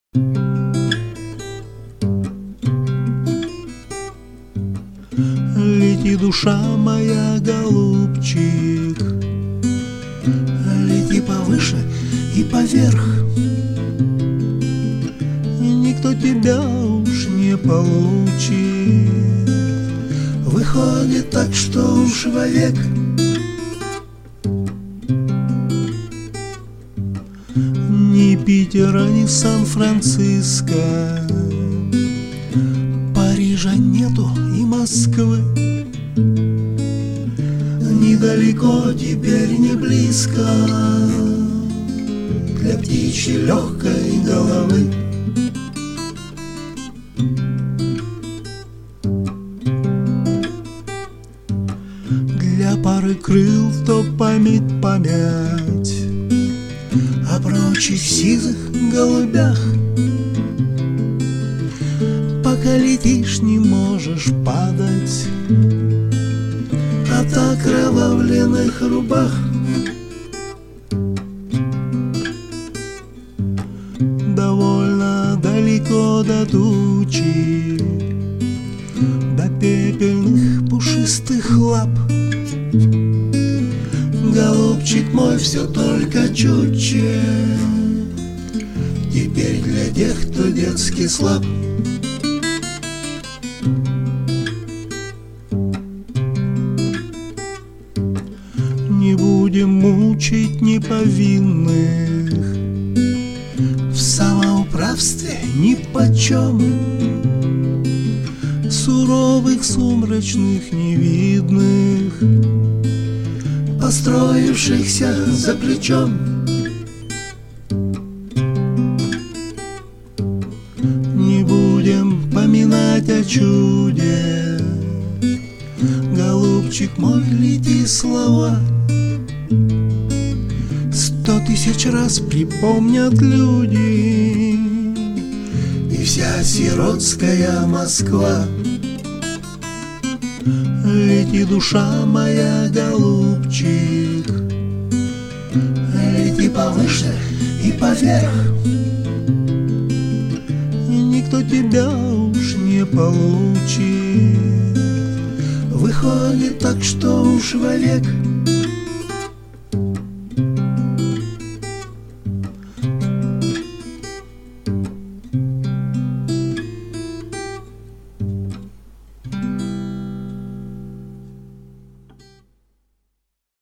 Лети, душа моя, голубчик, лети повыше и поверх. Никто тебя уж не получит. Выходит так, что уж вовек. Ни Питера, ни Сан-Франциско, Парижа нету и Москвы. Недалеко, теперь не близко для птичьей легкой головы. Для пары крыл то память помять о прочих сизых голубях. Пока летишь, не можешь падать от окровавленных рубах. Довольно далеко до тучи, до пепельных пушистых лап. Голубчик мой, все только чутче, теперь для тех, кто детски слаб. Не будем мучить неповинных в самоуправстве нипочем, суровых, сумрачных, невидных, построившихся за плечом. Не будем поминать о чуде, голубчик мой, лети слова. 100 тысяч раз припомнят люди и вся сиротская Москва. Лети, душа моя, голубчик, лети повыше и поверх. Никто тебя уж не получит. Выходит так, что уж вовек.